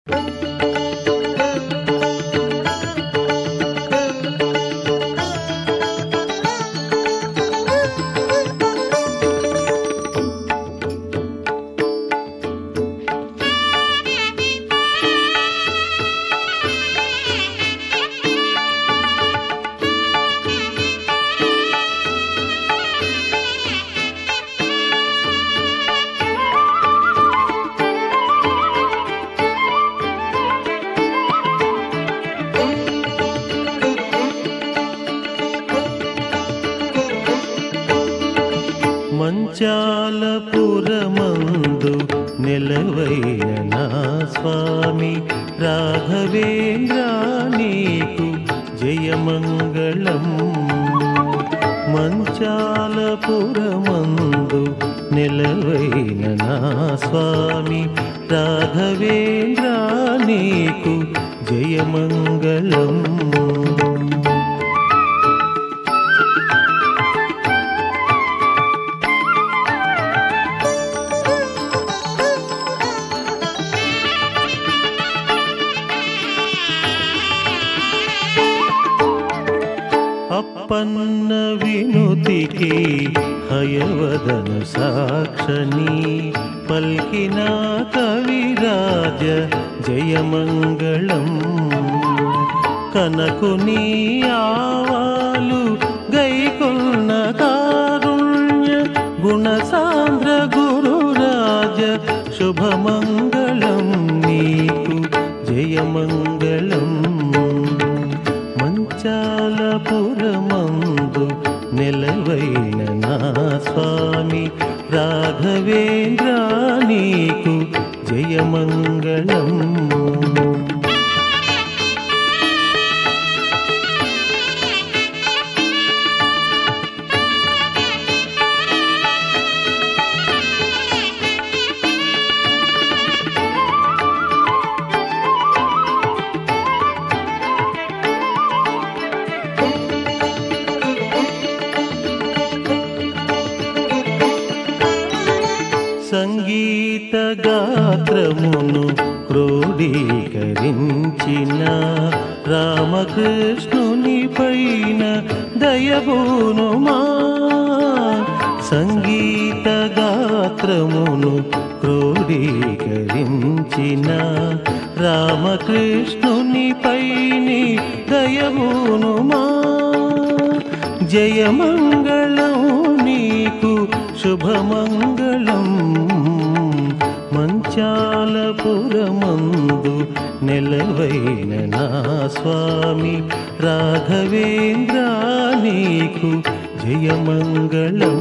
మంచాలపురమందు నెలవైన నా స్వామి రాఘవేంద్ర నీకు జయమంగళం. మంచాలపురమందు నెలవైన నా స్వామి రాఘవేంద్ర నీకు జయమంగళం. అప్పన్న వినుతికి హయవదన సాక్షని పల్కిన కవిరాజ జయమంగళం. కనకుని ఆవాలు గైకొన్న కారుణ్య గుణసాంద్ర గురురాజ శుభమంగళం నీకు జయమంగళం. మంచాలపురమందు నెలవైన నా స్వామి రాఘవేంద్ర నీకు జయమంగళం. సంగీత గాత్రమును క్రోడీకరించిన రామకృష్ణుని పైన దయబోనుమా. సంగీత గాత్రమును క్రోడీకరించిన రామకృష్ణుని పైని దయబోనుమా. జయమంగళం నీకు శుభమంగళం. మంచాలపురమందు నెలవైన నా స్వామి రాఘవేంద్ర నీకు జయమంగళం.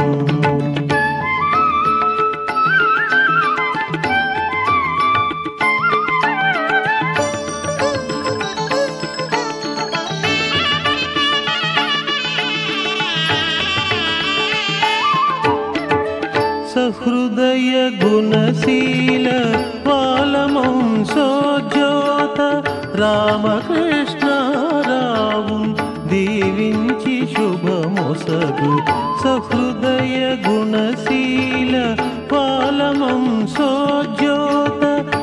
సహృదయ గుణశీల పాలమంసోజ్యోత రామకృష్ణారావు దీవించి శుభమొసగు. సహృదయ గుణశీల పాలమంసోజ్యోత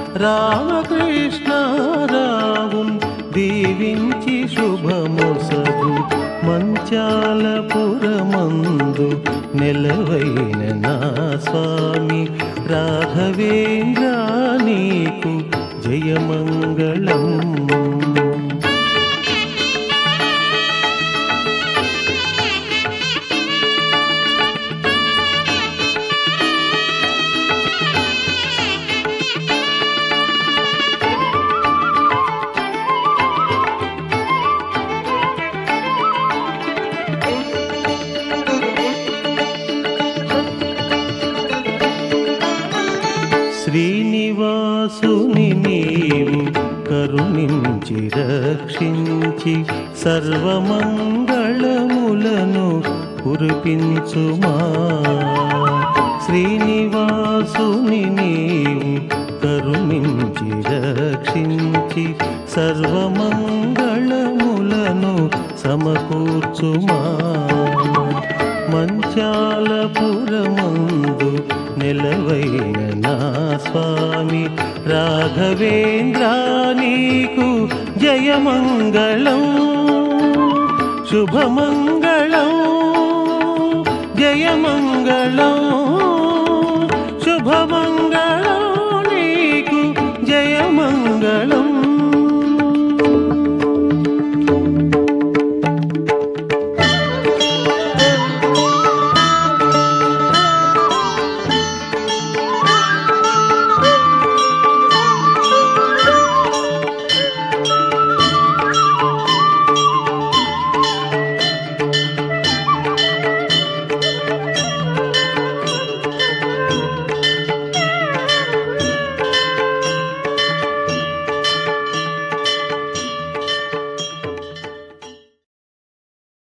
రామకృష్ణారావు దీవించి శుభమొసగు. మంచాలపురమందు నెలవైన నా స్వామి రాఘవేంద్ర నీకు జయమంగళం. శ్రీనివాసుని నీవు కరుణించి రక్షించి సర్వమంగళములను కురిపించుమా. శ్రీనివాసుని నీవు కరుణించి రక్షించి సర్వమంగళములను సమకూర్చుమా. మంచాలపురమందు నెలవైన నా స్వామి రాఘవేంద్ర నీకు జయమంగళం శుభమంగళం జయమంగళం శుభమంగళం